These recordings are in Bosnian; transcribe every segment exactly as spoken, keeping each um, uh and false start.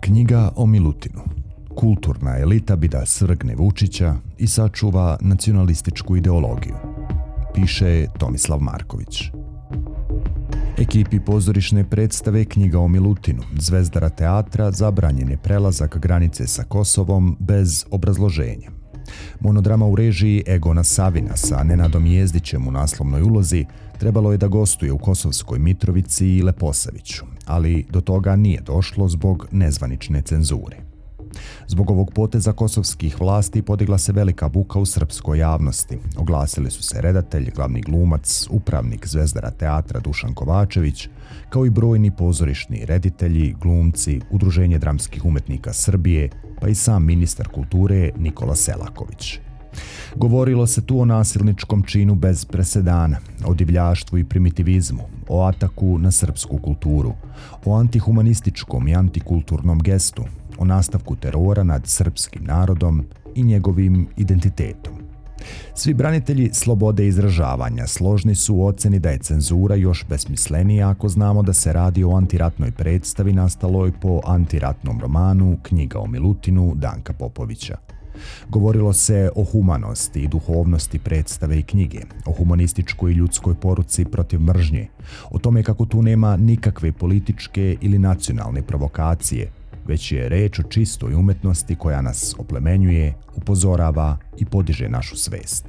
Knjiga o Milutinu. Kulturna elita bi da svrgne Vučića i sačuva nacionalističku ideologiju. Piše Tomislav Marković. Ekipi pozorišne predstave Knjiga o Milutinu Zvezdara teatra zabranjen je prelazak granice sa Kosovom bez obrazloženja. Monodrama u režiji Egona Savina sa Nenadom Jezdićem u naslovnoj ulozi trebalo je da gostuje u Kosovskoj Mitrovici i Leposaviću, ali do toga nije došlo zbog nezvanične cenzure. Zbog ovog poteza kosovskih vlasti podigla se velika buka u srpskoj javnosti. Oglasili su se redatelj, glavni glumac, upravnik Zvezdara teatra Dušan Kovačević, kao i brojni pozorišni reditelji, glumci, Udruženje dramskih umetnika Srbije, pa i sam ministar kulture Nikola Selaković. Govorilo se tu o nasilničkom činu bez presedana, o divljaštvu i primitivizmu, o ataku na srpsku kulturu, o antihumanističkom i antikulturnom gestu, o nastavku terora nad srpskim narodom i njegovim identitetom. Svi branitelji slobode izražavanja složni su u oceni da je cenzura još besmislenija ako znamo da se radi o antiratnoj predstavi nastaloj po antiratnom romanu Knjiga o Milutinu Danka Popovića. Govorilo se o humanosti i duhovnosti predstave i knjige, o humanističkoj i ljudskoj poruci protiv mržnje, o tome kako tu nema nikakve političke ili nacionalne provokacije, već je reč o čistoj umetnosti koja nas oplemenjuje, upozorava i podiže našu svest.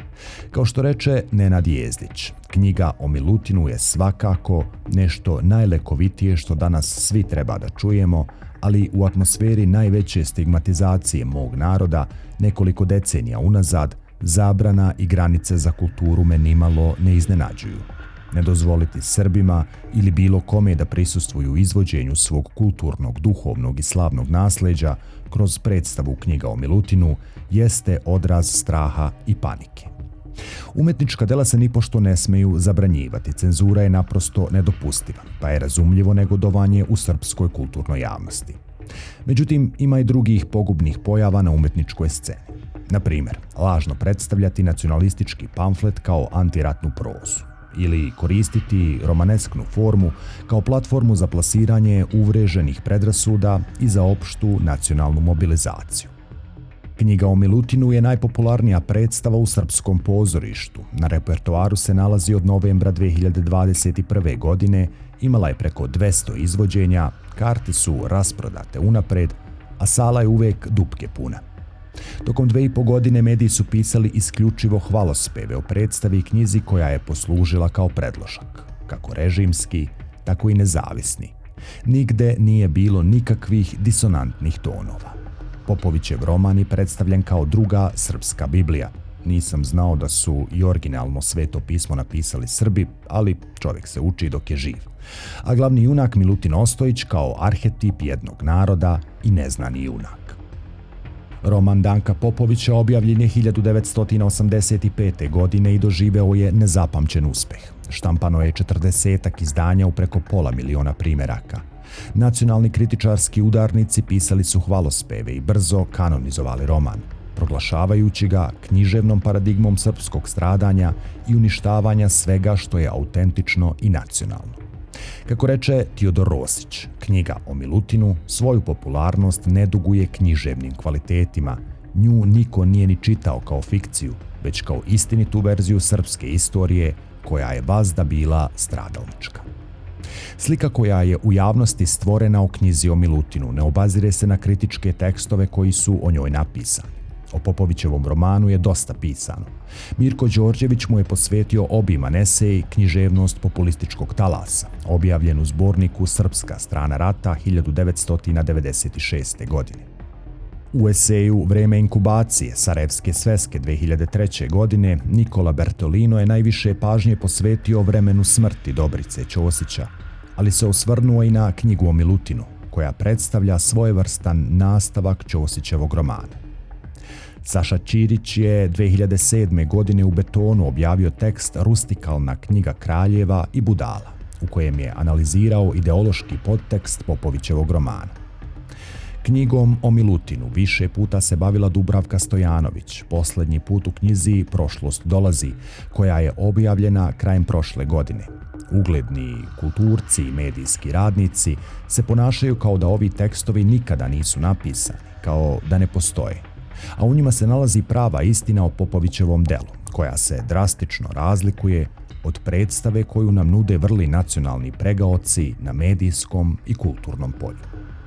Kao što reče Nenad Jezdić, Knjiga o Milutinu je svakako nešto najlekovitije što danas svi treba da čujemo, ali u atmosferi najveće stigmatizacije mog naroda nekoliko decenija unazad, zabrana i granice za kulturu me nimalo ne iznenađuju. Ne dozvoliti Srbima ili bilo kome da prisustvuju izvođenju svog kulturnog, duhovnog i slavnog nasleđa kroz predstavu Knjiga o Milutinu jeste odraz straha i panike. Umetnička dela se nipošto ne smeju zabranjivati, cenzura je naprosto nedopustiva, pa je razumljivo negodovanje u srpskoj kulturnoj javnosti. Međutim, ima i drugih pogubnih pojava na umetničkoj sceni. Na primjer, lažno predstavljati nacionalistički pamflet kao antiratnu prozu ili koristiti romanesknu formu kao platformu za plasiranje uvreženih predrasuda i za opštu nacionalnu mobilizaciju. Knjiga o Milutinu je najpopularnija predstava u srpskom pozorištu. Na repertoaru se nalazi od novembra dve hiljade dvadeset prve. godine, imala je preko dvesta izvođenja, karte su rasprodate unapred, a sala je uvek dupke puna. Tokom dve i po godine mediji su pisali isključivo hvalospeve o predstavi i knjizi koja je poslužila kao predložak, kako režimski, tako i nezavisni. Nigde nije bilo nikakvih disonantnih tonova. Popovićev roman je predstavljen kao druga srpska Biblija. Nisam znao da su i originalno Sveto pismo napisali Srbi, ali čovjek se uči dok je živ. A glavni junak Milutin Ostojić kao arhetip jednog naroda i neznani junak. Roman Danka Popovića objavljen je hiljadu devetsto osamdeset pete. godine i doživeo je nezapamćen uspeh. Štampano je četrdesetak izdanja u preko pola miliona primeraka. Nacionalni kritičarski udarnici pisali su hvalospeve i brzo kanonizovali roman, proglašavajući ga književnom paradigmom srpskog stradanja i uništavanja svega što je autentično i nacionalno. Kako reče Tiodor Rosić, Knjiga o Milutinu svoju popularnost ne duguje književnim kvalitetima, nju niko nije ni čitao kao fikciju, već kao istinitu verziju srpske istorije koja je vazda bila stradalnička. Slika koja je u javnosti stvorena o Knjizi o Milutinu ne obazire se na kritičke tekstove koji su o njoj napisani. O Popovićevom romanu je dosta pisano. Mirko Đorđević mu je posvetio obiman esej Književnost populističkog talasa, objavljen u zborniku Srpska strana rata hiljadu devetsto devedeset šeste. godine. U eseju Vreme inkubacije Sarajevske sveske dve hiljade treće. godine Nikola Bertolino je najviše pažnje posvetio vremenu smrti Dobrice Ćosića, ali se osvrnuo i na Knjigu o Milutinu, koja predstavlja svojevrstan nastavak Ćosićevog romana. Saša Ćirić je dve hiljade sedme. godine u Betonu objavio tekst Rustikalna knjiga kraljeva i budala, u kojem je analizirao ideološki podtekst Popovićevog romana. Knjigom o Milutinu više puta se bavila Dubravka Stojanović, posljednji put u knjizi Prošlost dolazi, koja je objavljena krajem prošle godine. Ugledni kulturci i medijski radnici se ponašaju kao da ovi tekstovi nikada nisu napisani, kao da ne postoje. A u njima se nalazi prava istina o Popovićevom delu, koja se drastično razlikuje od predstave koju nam nude vrli nacionalni pregaoci na medijskom i kulturnom polju.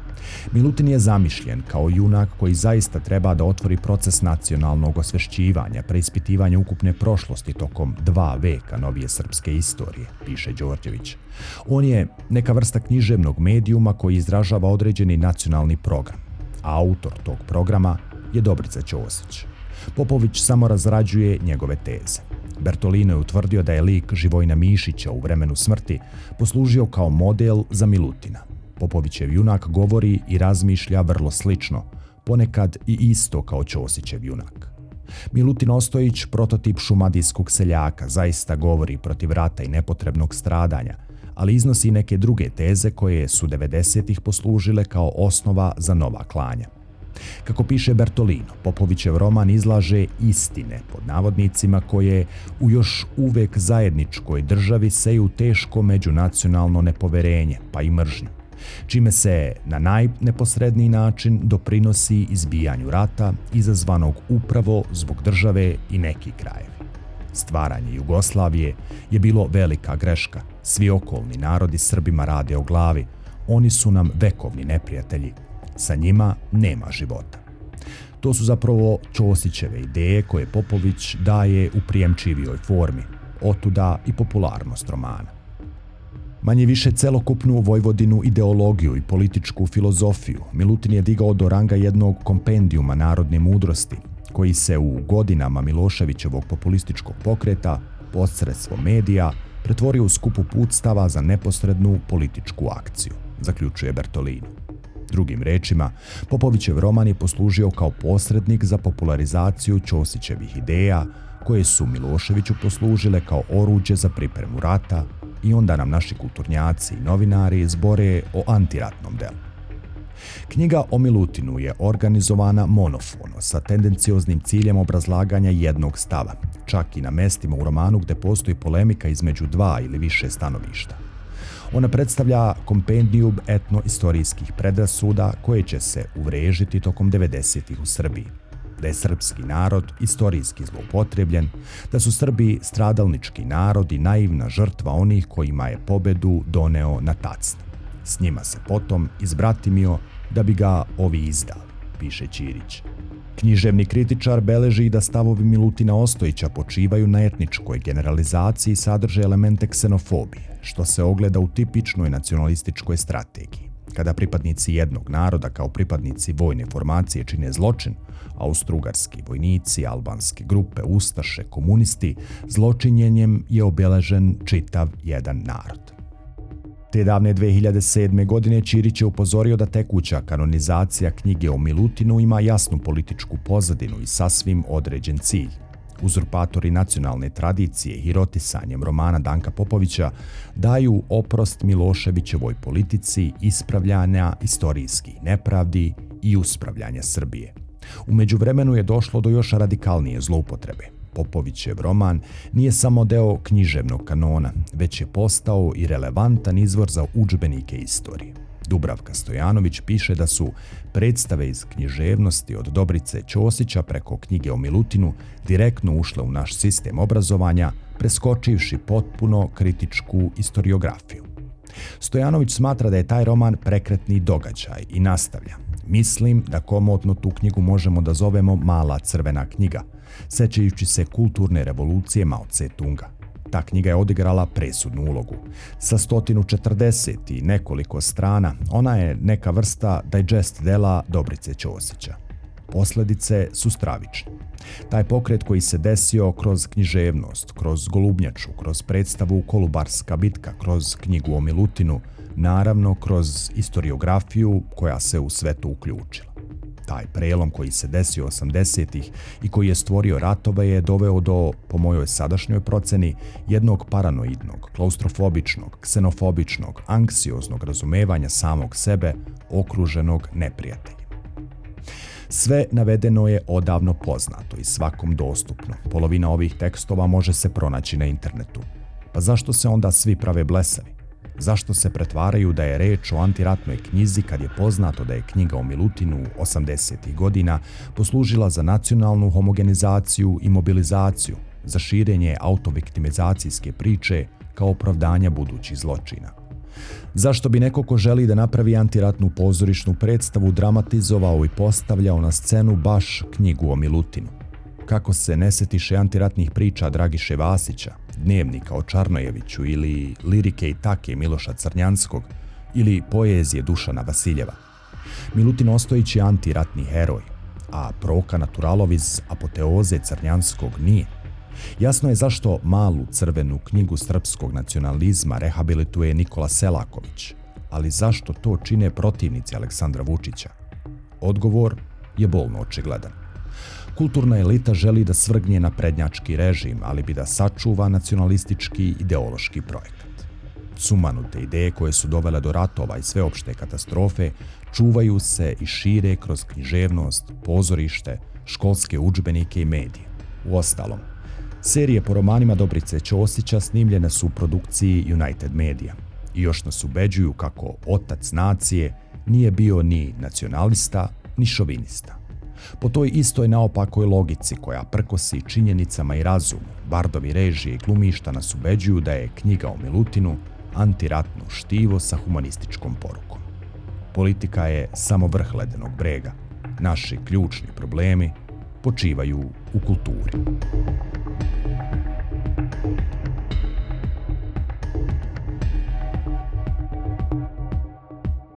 Milutin je zamišljen kao junak koji zaista treba da otvori proces nacionalnog osvešćivanja, preispitivanja ukupne prošlosti tokom dva veka novije srpske istorije, piše Đorđević. On je neka vrsta književnog medijuma koji izražava određeni nacionalni program. A autor tog programa je Dobrica Ćosić. Popović samo razrađuje njegove teze. Bertolino je utvrdio da je lik Živojina Mišića u vremenu smrti poslužio kao model za Milutina. Popovićev junak govori i razmišlja vrlo slično, ponekad i isto kao Ćosićev junak. Milutin Ostojić, prototip šumadijskog seljaka, zaista govori protiv rata i nepotrebnog stradanja, ali iznosi neke druge teze koje su devedesetih poslužile kao osnova za nova klanja. Kako piše Bertolino, Popovićev roman izlaže istine, pod navodnicima, koje u još uvek zajedničkoj državi seju teško međunacionalno nepoverenje, pa i mržnju, čime se na najneposredniji način doprinosi izbijanju rata izazvanog upravo zbog države i neki krajevi. Stvaranje Jugoslavije je bilo velika greška. Svi okolni narodi Srbima rade o glavi. Oni su nam vekovni neprijatelji. Sa njima nema života. To su zapravo Ćosićeve ideje koje Popović daje u prijemčivijoj formi. Otuda i popularnost romana. Manje više celokupnu Vojvodinu ideologiju i političku filozofiju Milutin je digao do ranga jednog kompendijuma narodne mudrosti, koji se u godinama Miloševićevog populističkog pokreta, posredstvom medija, pretvorio u skup uputstava za neposrednu političku akciju, zaključuje Bertolino. Drugim rečima, Popovićev roman je poslužio kao posrednik za popularizaciju Ćosićevih ideja, koje su Miloševiću poslužile kao oruđe za pripremu rata, i onda nam naši kulturnjaci i novinari zbore o antiratnom delu. Knjiga o Milutinu je organizovana monofono sa tendencioznim ciljem obrazlaganja jednog stava, čak i na mestima u romanu gde postoji polemika između dva ili više stanovišta. Ona predstavlja kompendijum etno-istorijskih predrasuda koje će se uvrežiti tokom devedesetih u Srbiji. Da je srpski narod istorijski zloupotrebljen, da su Srbi stradalnički narod i naivna žrtva onih kojima je pobedu doneo na tacnu. S njima se potom izbratimio da bi ga ovi izdali, piše Ćirić. Književni kritičar beleži da stavovi Milutina Ostojića počivaju na etničkoj generalizaciji i sadrže elemente ksenofobije, što se ogleda u tipičnoj nacionalističkoj strategiji. Kada pripadnici jednog naroda kao pripadnici vojne formacije čine zločin, austrougarski vojnici, albanske grupe, ustaše, komunisti, zločinjenjem je obeležen čitav jedan narod. Te davne dve hiljade sedme. godine Ćirić je upozorio da tekuća kanonizacija knjige o Milutinu ima jasnu političku pozadinu i sasvim određen cilj. Uzurpatori nacionalne tradicije hirotisanjem romana Danka Popovića daju oprost Miloševićevoj politici ispravljanja istorijskih nepravdi i uspravljanja Srbije. U međuvremenu je došlo do još radikalnije zloupotrebe. Popovićev roman nije samo deo književnog kanona, već je postao i relevantan izvor za udžbenike istorije. Dubravka Stojanović piše da su predstave iz književnosti od Dobrice Ćosića preko knjige o Milutinu direktno ušle u naš sistem obrazovanja, preskočivši potpuno kritičku istoriografiju. Stojanović smatra da je taj roman prekretni događaj i nastavlja. Mislim da komotno tu knjigu možemo da zovemo Mala crvena knjiga, sećajući se kulturne revolucije Mao Tse-tunga. Ta knjiga je odigrala presudnu ulogu. Sa sto četrdeset i nekoliko strana, ona je neka vrsta digest dela Dobrice Ćosića. Posljedice su stravične. Taj pokret koji se desio kroz književnost, kroz Golubnjaču, kroz predstavu Kolubarska bitka, kroz knjigu o Milutinu, naravno kroz istoriografiju koja se u sve to uključila. Taj prelom koji se desio osamdesetih i koji je stvorio ratove je doveo do, po mojoj sadašnjoj proceni, jednog paranoidnog, klaustrofobičnog, ksenofobičnog, anksioznog razumevanja samog sebe okruženog neprijateljima. Sve navedeno je odavno poznato i svakom dostupno. Polovina ovih tekstova može se pronaći na internetu. Pa zašto se onda svi prave blesavi? Zašto se pretvaraju da je reč o antiratnoj knjizi kad je poznato da je knjiga o Milutinu osamdesetih godina poslužila za nacionalnu homogenizaciju i mobilizaciju, za širenje autoviktimizacijske priče kao opravdanja budućih zločina? Zašto bi neko ko želi da napravi antiratnu pozorišnu predstavu dramatizovao i postavljao na scenu baš knjigu o Milutinu? Kako se ne setiše antiratnih priča Dragiše Vasića, Dnevnika o Čarnojeviću ili Lirike i take Miloša Crnjanskog ili poezije Dušana Vasiljeva? Milutin Ostojić je antiratni heroj, a Proka Naturalov iz Apoteoze Crnjanskog nije. Jasno je zašto malu crvenu knjigu srpskog nacionalizma rehabilituje Nikola Selaković, ali zašto to čine protivnici Aleksandra Vučića? Odgovor je bolno očigledan. Kulturna elita želi da svrgne naprednjački režim, ali bi da sačuva nacionalistički ideološki projekat. Sumanute ideje koje su dovele do ratova i sveopšte katastrofe čuvaju se i šire kroz književnost, pozorište, školske udžbenike i medije. Uostalom, serije po romanima Dobrice Ćosića snimljene su u produkciji United Media i još nas ubeđuju kako otac nacije nije bio ni nacionalista, ni šovinista. Po toj istoj naopakoj logici koja prkosi činjenicama i razumu, Bardovi režije i glumišta nas ubeđuju da je knjiga o Milutinu antiratno štivo sa humanističkom porukom. Politika je samo vrh ledenog brega. Naši ključni problemi počivaju u kulturi.